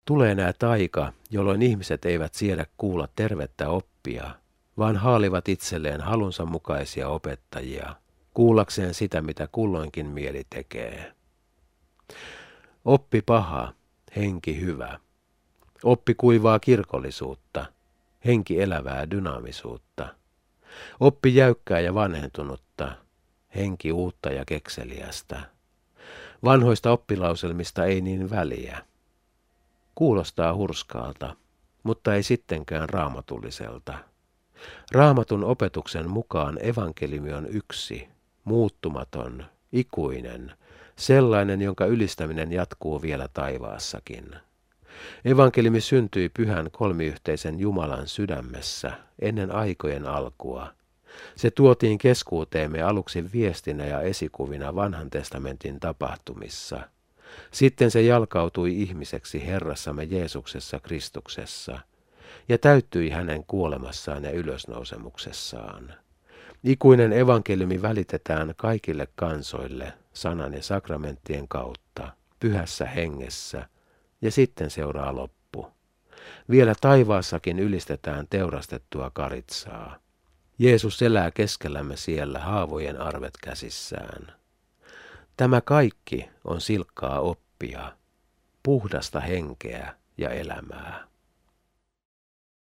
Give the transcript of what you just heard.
Tulee näet aika, jolloin ihmiset eivät siedä kuulla tervettä oppia, vaan haalivat itselleen halunsa mukaisia opettajia, kuullakseen sitä, mitä kulloinkin mieli tekee. Oppi paha, henki hyvä. Oppi kuivaa kirkollisuutta, henki elävää dynaamisuutta. Oppi jäykkää ja vanhentunutta, henki uutta ja kekseliästä. Vanhoista oppilauselmista ei niin väliä. Kuulostaa hurskaalta, mutta ei sittenkään raamatulliselta. Raamatun opetuksen mukaan evankeliumi on yksi, muuttumaton, ikuinen, sellainen, jonka ylistäminen jatkuu vielä taivaassakin. Evankeliumi syntyi pyhän kolmiyhteisen Jumalan sydämessä ennen aikojen alkua. Se tuotiin keskuuteemme aluksi viestinä ja esikuvina vanhan testamentin tapahtumissa. Sitten se jalkautui ihmiseksi Herrassamme Jeesuksessa Kristuksessa ja täyttyi hänen kuolemassaan ja ylösnousemuksessaan. Ikuinen evankeliumi välitetään kaikille kansoille sanan ja sakramenttien kautta, pyhässä hengessä, ja sitten seuraa loppu. Vielä taivaassakin ylistetään teurastettua karitsaa. Jeesus elää keskellämme siellä haavojen arvet käsissään. Tämä kaikki on silkkaa oppia, puhdasta henkeä ja elämää.